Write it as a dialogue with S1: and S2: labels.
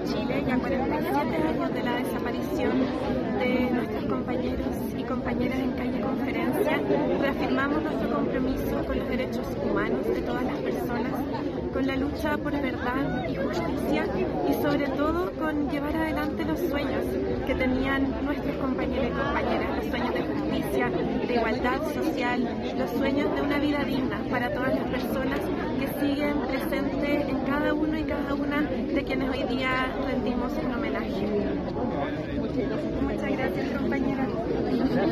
S1: Chile, ya 47 años de la desaparición de nuestros compañeros y compañeras en Calle Conferencia, reafirmamos nuestro compromiso con los derechos humanos de todas las personas, con la lucha por verdad y justicia y sobre todo con llevar adelante los sueños que tenían nuestros compañeros y compañeras, los sueños de justicia, de igualdad social, los sueños de una vida digna para todas las personas que siguen presentes en cada uno y cada una de quienes hoy día rendimos un homenaje. Muchas gracias, compañera.